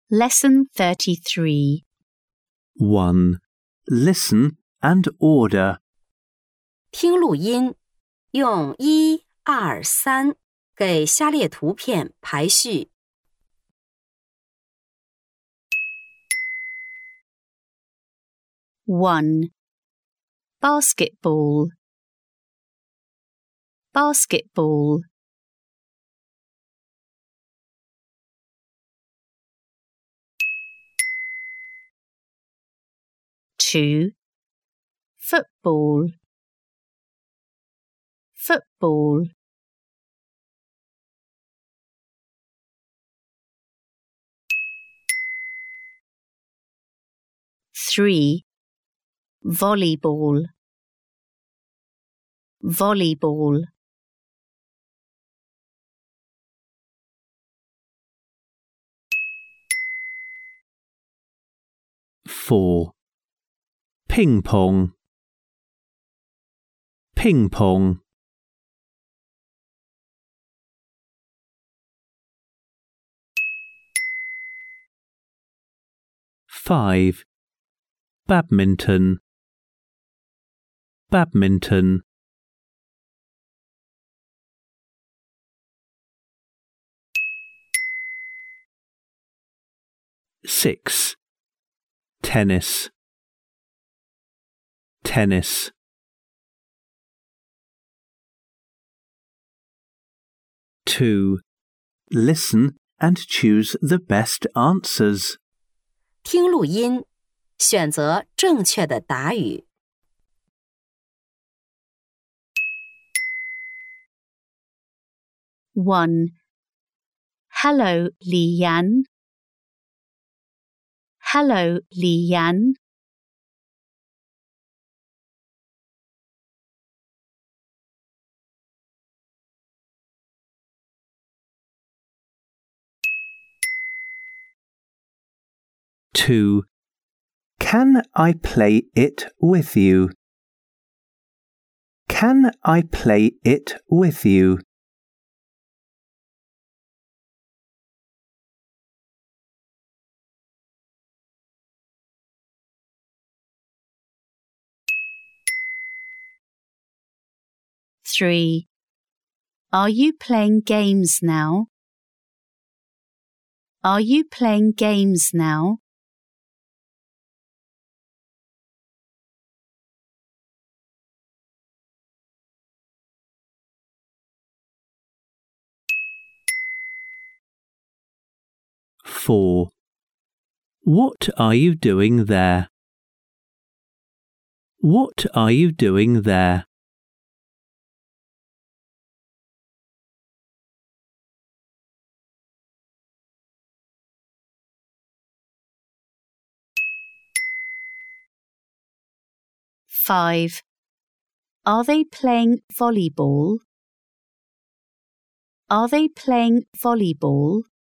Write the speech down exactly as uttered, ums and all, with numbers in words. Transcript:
Lesson thirty-three. one. Listen and order. 听录音，用一、二、三给下列图片排序。 one. Basketball. Basketball. two. Football. Football. three. Volleyball. Volleyball. four. Ping pong. Ping pong. five. Badminton. Badminton. six. Tennis. Tennis. two. Listen and choose the best answers. 听录音，选择正确的答语。 one. Hello, Leanne. Hello, Leanne. two. Can I play it with you? Can I play it with you? three. Are you playing games now? Are you playing games now? four. What are you doing there? What are you doing there? five. Are they playing volleyball? Are they playing volleyball?